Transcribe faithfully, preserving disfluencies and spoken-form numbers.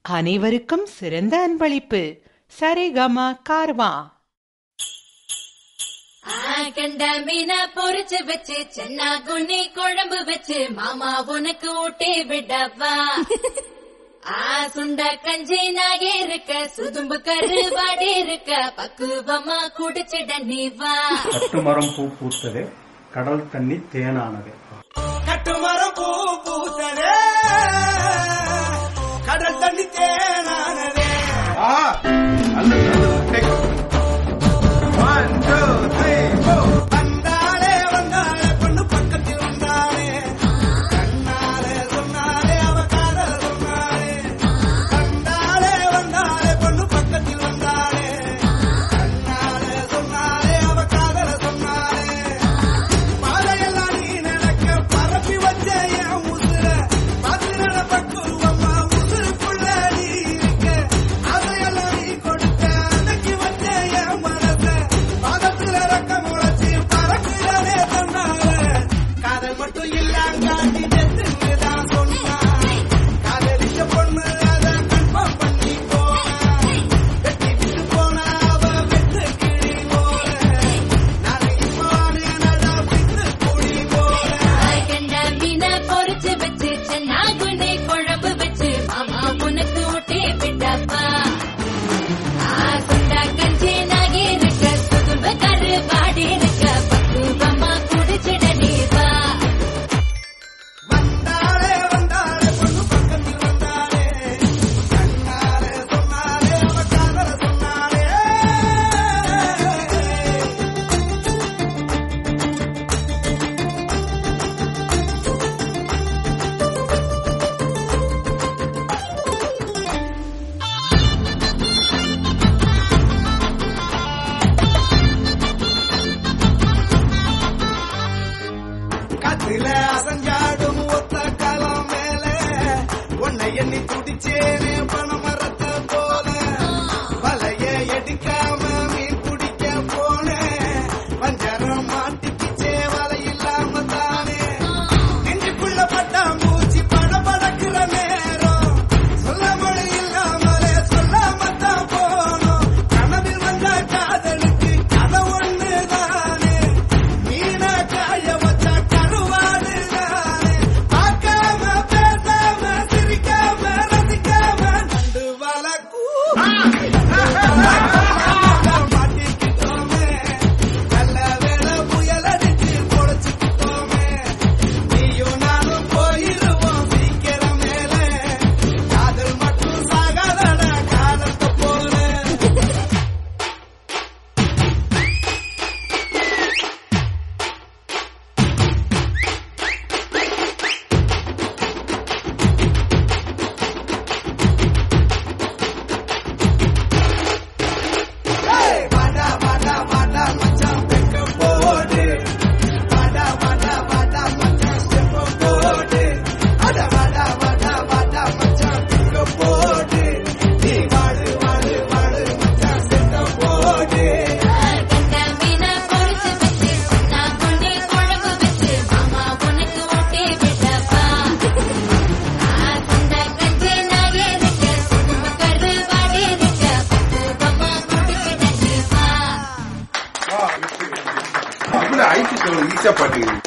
அனைவருக்கும் சிறந்த அன்பளிப்பு. சரிகமா கார்வா. கண்ட மீன பொறிச்சு வச்சு சென்னா குனி குழம்பு வச்சு மாமா உனக்கு ஊட்டி விடவா. சுண்ட கஞ்சி நாயே இருக்க சுதும்பு கருவாடி இருக்க பக்குவமா குடிச்சிட நீ வா. கட்டுமரம் பூ பூத்தது கடல் தண்ணி தேனானது. கட்டுமரம் பூ பூத்தது கடல் தண்ணி தேனானது. வந்தாலே வந்தாலே பொண்ணு பக்கத்தில் வந்தாலே கண்ணாலே சொன்னாலே அவ காதல் சொன்னாலே. வந்தாலே வந்தாலே பொண்ணு பக்கத்தில் வந்தாலே கண்ணாலே சொன்னாலே அவ காதல் சொன்னாலே. பாதையெல்லாம் நீ நினைக்க பரப்பி வச்ச என் உசுர பார்த்து நடப்பக்குருவம்மா உசுருக்குள்ள நீ இருக்க. அதையெல்லாம் நீ கொடுத்த அடக்கி வச்ச என் மனச பாதத்துல ரக்க முளைச்சி பறக்குறதே சொன்னால. காதல் மட்டும் இல்லாங்காட்டி செத்துதான் சொன்னா. காதலிச்ச பொண்ணு அத கன்ஃபார்ம் பண்ணி போனா. வெட்டி விட்டு போனா அவ வெத்து கிளி போல. நான் இப்போனே நட வித்து குடி போல. கண்ட மீன பொறிச்சு வச்சு சென்னா குனி குழம்பு வச்சு மாமா உனக்கு ஊட்டி விடவா. சுண்ட கஞ்சி நாயே இருக்க சுதும்பு கருவாடி இருக்க பக்குவமா குடிச்சிட நீ வா. வந்தாலே வந்தாலே பொண்ணு பக்கத்தில் வந்தாலே கண்ணாலே சொன்னாலே அவ காதல சொன்னாலே. காத்துல அசஞ்சாடும் ஒத்த காலம் மேல உன்னை எண்ணி துடிச்சேனே பணமரத்தை போல. வலைய எடுக்காம மீன் பிடிக்க போனேன் பஞ்சரம் மாட்டிக்கிச்சே வலை இல்லாம தானே. நெஞ்சுக்குள்ள பட்டா மூச்சு பட படக்குற நேரம் சொல்ல மொழி இல்லாமலே சொல்லாமத்தான் போனோம். கனவில் வந்த காதலுக்கு கதை ஒண்ணு தானே. மீன காய வச்ச கருவாடு தானே. பார்க்காம பேசாம சிரிக்காம ரசிக்காம நண்டு வளர்க்கூ மாட்டிக்கிட்டோமே. நல்ல வேலை புயல் அடிச்சு பொழைச்சுக்கிட்டோமே. நீயும் நானும் போயிருவோம் சீக்கிரம் மேல. காதல் மட்டும் சாகாதடா காலத்தை போல. ஏய் வாடா வாடா வாடா மச்சான் பெக்க போடு. வாடா வாடா வாடா மச்சான் ஸ்டெப் போடு. அட வாடா வாடா வாடா மச்சான் பெக்க போடு. நீ வாடு வாடு வாடு மச்சான் ஸ்டெப் போடு. கண்ட மீன பொறிச்சு வச்சு சென்னா குனி குழம்பு வச்சு மாமா உனக்கு ஊட்டி விடவா. சுண்ட கஞ்சி நாயே இருக்க சுதும்பு கருவாடி இருக்க பக்குவமா குடிச்சிட நீ வா. அப்படியே ஐசி ஈஸியா பாட்டு